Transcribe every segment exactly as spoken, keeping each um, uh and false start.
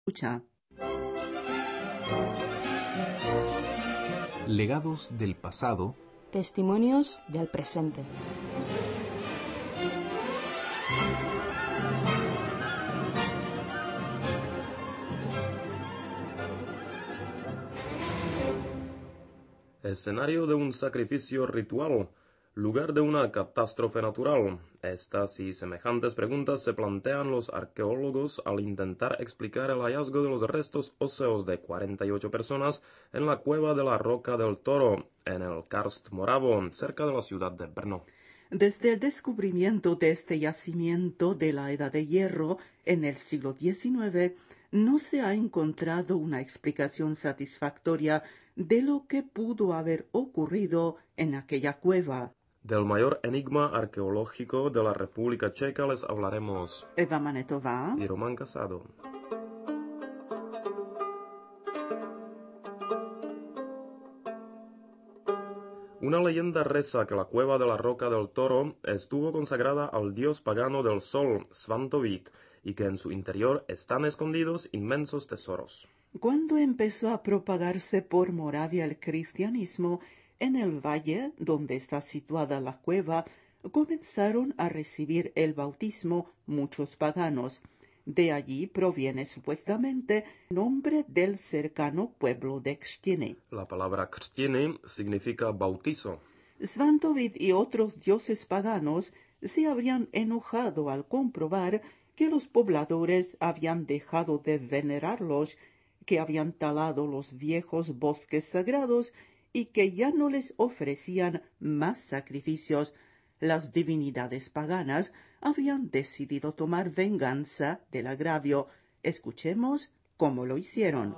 escucha. Legados del pasado, testimonios del presente. Escenario de un sacrificio ritual, lugar de una catástrofe natural. Estas y semejantes preguntas se plantean los arqueólogos al intentar explicar el hallazgo de los restos óseos de cuarenta y ocho personas en la cueva de la Roca del Toro, en el Karst moravo, cerca de la ciudad de Brno. Desde el descubrimiento de este yacimiento de la Edad de Hierro en el siglo diecinueve, no se ha encontrado una explicación satisfactoria de lo que pudo haber ocurrido en aquella cueva. Del mayor enigma arqueológico de la República Checa les hablaremos. Eva Manetová Y Román Casado. Una leyenda reza que la cueva de la Roca del Toro estuvo consagrada al dios pagano del sol, Svantovit, y que en su interior están escondidos inmensos tesoros. Cuando empezó a propagarse por Moravia el cristianismo, en el valle donde está situada la cueva, comenzaron a recibir el bautismo muchos paganos. De allí proviene supuestamente el nombre del cercano pueblo de Křtiny. La palabra Křtiny significa bautizo. Svantovit y otros dioses paganos se habrían enojado al comprobar que los pobladores habían dejado de venerarlos, que habían talado los viejos bosques sagrados y que ya no les ofrecían más sacrificios. Las divinidades paganas habrían decidido tomar venganza del agravio. Escuchemos cómo lo hicieron.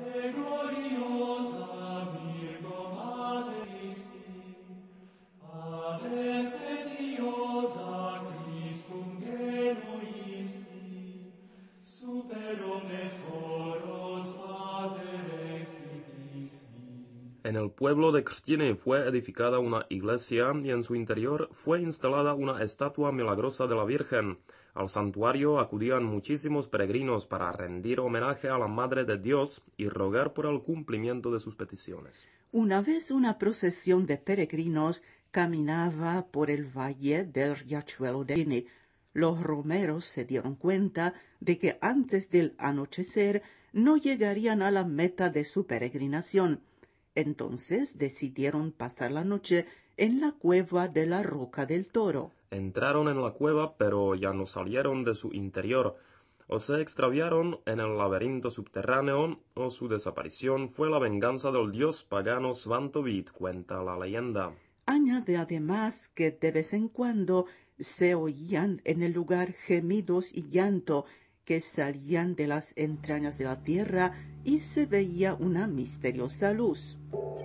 En el pueblo de Křtiny fue edificada una iglesia y en su interior fue instalada una estatua milagrosa de la Virgen. Al santuario acudían muchísimos peregrinos para rendir homenaje a la Madre de Dios y rogar por el cumplimiento de sus peticiones. Una vez una procesión de peregrinos caminaba por el valle del riachuelo de Křtiny. Los romeros se dieron cuenta de que antes del anochecer no llegarían a la meta de su peregrinación. Entonces decidieron pasar la noche en la cueva de la Roca del Toro. Entraron en la cueva, pero ya no salieron de su interior, o se extraviaron en el laberinto subterráneo, o su desaparición fue la venganza del dios pagano Svantovit, cuenta la leyenda. Añade además que de vez en cuando se oían en el lugar gemidos y llanto que salían de las entrañas de la tierra y se veía una misteriosa luz.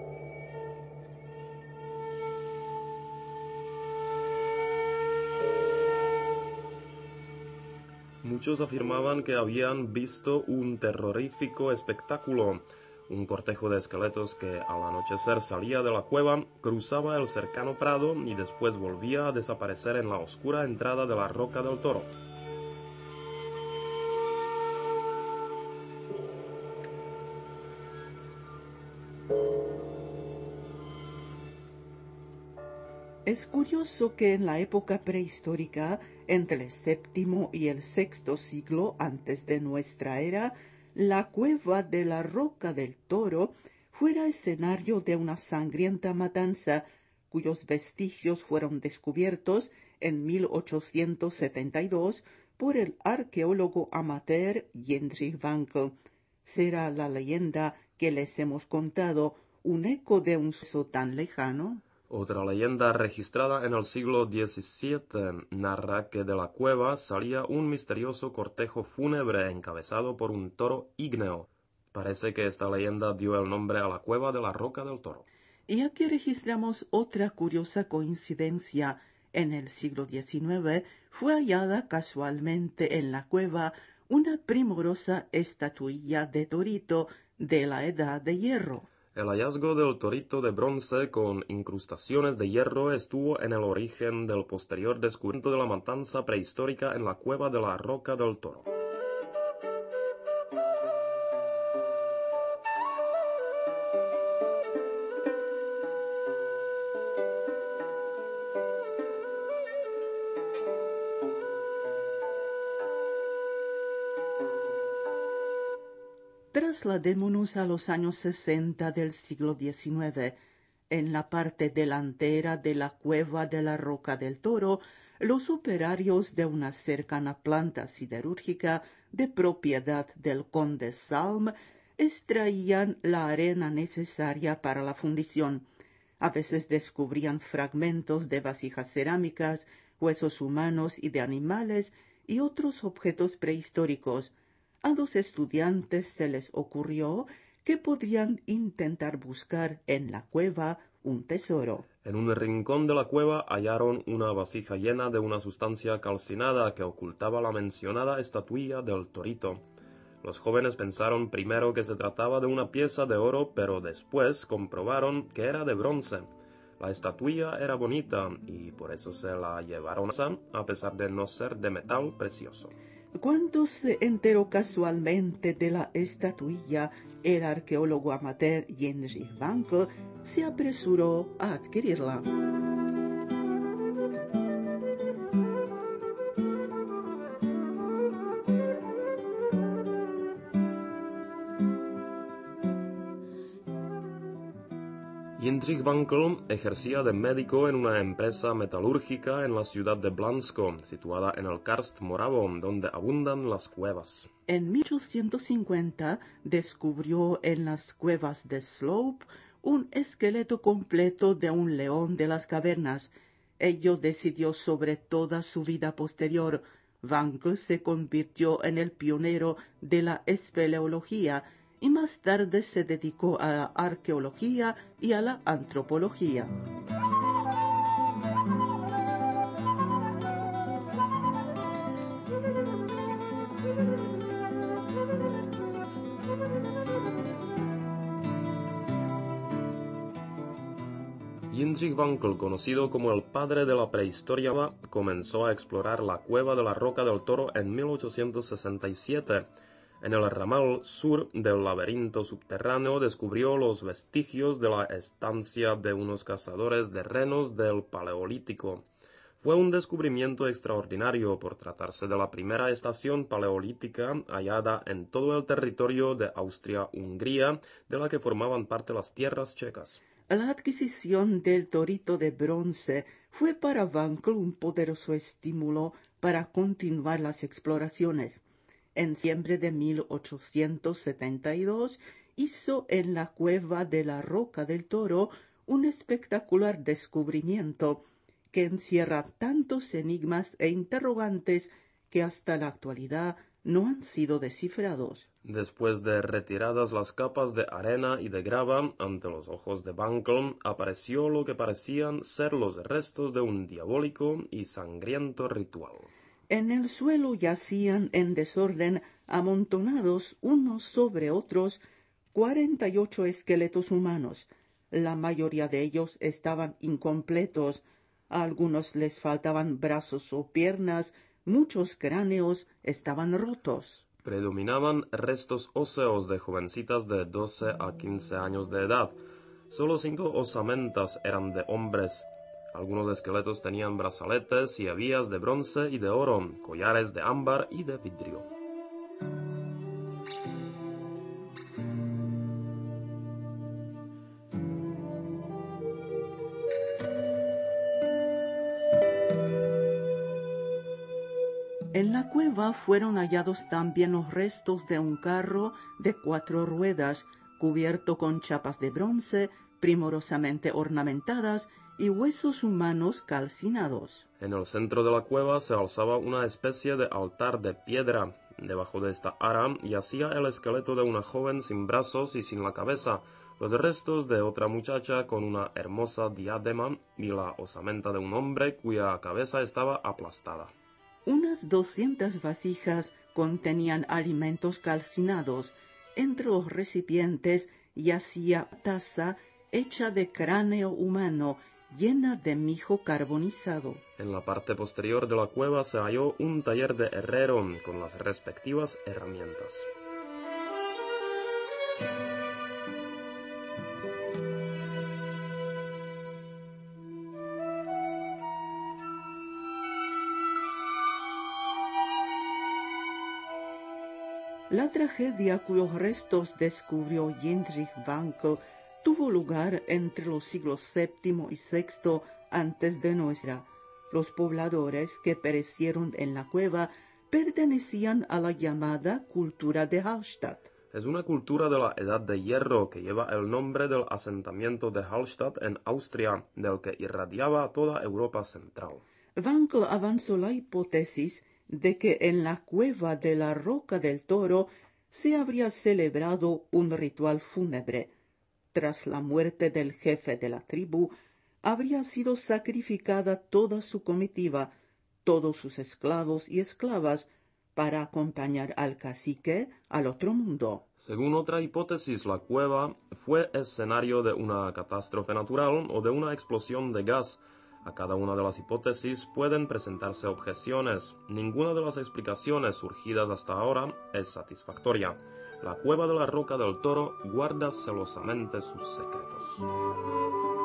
Muchos afirmaban que habían visto un terrorífico espectáculo, un cortejo de esqueletos que al anochecer salía de la cueva, cruzaba el cercano prado y después volvía a desaparecer en la oscura entrada de la Roca del Toro. Es curioso que en la época prehistórica, entre el séptimo y el sexto siglo antes de nuestra era, la cueva de la Roca del Toro fuera escenario de una sangrienta matanza, cuyos vestigios fueron descubiertos en mil ochocientos setenta y dos por el arqueólogo amateur Jindřich Wankl. ¿Será la leyenda que les hemos contado un eco de un suceso tan lejano? Otra leyenda registrada en el siglo diecisiete narra que de la cueva salía un misterioso cortejo fúnebre encabezado por un toro ígneo. Parece que esta leyenda dio el nombre a la cueva de la Roca del Toro. Y aquí registramos otra curiosa coincidencia. En el siglo diecinueve fue hallada casualmente en la cueva una primorosa estatuilla de torito de la Edad de Hierro. El hallazgo del torito de bronce con incrustaciones de hierro estuvo en el origen del posterior descubrimiento de la matanza prehistórica en la cueva de la Roca del Toro. Trasladémonos a los años sesenta del siglo diecinueve. En la parte delantera de la cueva de la Roca del Toro, los operarios de una cercana planta siderúrgica de propiedad del conde Salm extraían la arena necesaria para la fundición. A veces descubrían fragmentos de vasijas cerámicas, huesos humanos y de animales y otros objetos prehistóricos. A los estudiantes se les ocurrió que podrían intentar buscar en la cueva un tesoro. En un rincón de la cueva hallaron una vasija llena de una sustancia calcinada que ocultaba la mencionada estatuilla del torito. Los jóvenes pensaron primero que se trataba de una pieza de oro, pero después comprobaron que era de bronce. La estatuilla era bonita y por eso se la llevaron a pesar de no ser de metal precioso. Cuando se enteró casualmente de la estatuilla, el arqueólogo amateur Jindřich Wankl se apresuró a adquirirla. Jindřich Wankl ejercía de médico en una empresa metalúrgica en la ciudad de Blansko, situada en el karst moravo, donde abundan las cuevas. En mil ochocientos cincuenta descubrió en las cuevas de Slope un esqueleto completo de un león de las cavernas. Ello decidió sobre toda su vida posterior. Wankl se convirtió en el pionero de la espeleología y más tarde se dedicó a la arqueología y a la antropología. Jindřich Wankl, conocido como el padre de la prehistoria, comenzó a explorar la cueva de la Roca del Toro en mil ochocientos sesenta y siete. En el ramal sur del laberinto subterráneo descubrió los vestigios de la estancia de unos cazadores de renos del Paleolítico. Fue un descubrimiento extraordinario por tratarse de la primera estación paleolítica hallada en todo el territorio de Austria-Hungría, de la que formaban parte las tierras checas. La adquisición del torito de bronce fue para Wankl un poderoso estímulo para continuar las exploraciones. En diciembre de mil ochocientos setenta y dos hizo en la cueva de la Roca del Toro un espectacular descubrimiento que encierra tantos enigmas e interrogantes que hasta la actualidad no han sido descifrados. Después de retiradas las capas de arena y de grava, ante los ojos de Wankl apareció lo que parecían ser los restos de un diabólico y sangriento ritual. En el suelo yacían en desorden, amontonados unos sobre otros, cuarenta y ocho esqueletos humanos. La mayoría de ellos estaban incompletos. A algunos les faltaban brazos o piernas, muchos cráneos estaban rotos. Predominaban restos óseos de jovencitas de doce a quince años de edad. Solo cinco osamentas eran de hombres. Algunos esqueletos tenían brazaletes y hebillas de bronce y de oro, collares de ámbar y de vidrio. En la cueva fueron hallados también los restos de un carro de cuatro ruedas, cubierto con chapas de bronce, primorosamente ornamentadas, y huesos humanos calcinados. En el centro de la cueva se alzaba una especie de altar de piedra. Debajo de esta ara yacía el esqueleto de una joven sin brazos y sin la cabeza, los restos de otra muchacha con una hermosa diadema y la osamenta de un hombre cuya cabeza estaba aplastada. Unas doscientas vasijas contenían alimentos calcinados. Entre los recipientes yacía taza hecha de cráneo humano, llena de mijo carbonizado. En la parte posterior de la cueva se halló un taller de herrero con las respectivas herramientas. La tragedia cuyos restos descubrió Heinrich Wankel tuvo lugar entre los siglos séptimo y sexto antes de nuestra. Los pobladores que perecieron en la cueva pertenecían a la llamada cultura de Hallstatt. Es una cultura de la Edad de Hierro que lleva el nombre del asentamiento de Hallstatt en Austria, del que irradiaba toda Europa central. Wankel avanzó la hipótesis de que en la cueva de la Roca del Toro se habría celebrado un ritual fúnebre. Tras la muerte del jefe de la tribu, habría sido sacrificada toda su comitiva, todos sus esclavos y esclavas, para acompañar al cacique al otro mundo. Según otra hipótesis, la cueva fue escenario de una catástrofe natural o de una explosión de gas. A cada una de las hipótesis pueden presentarse objeciones. Ninguna de las explicaciones surgidas hasta ahora es satisfactoria. La cueva de la Roca del Toro guarda celosamente sus secretos.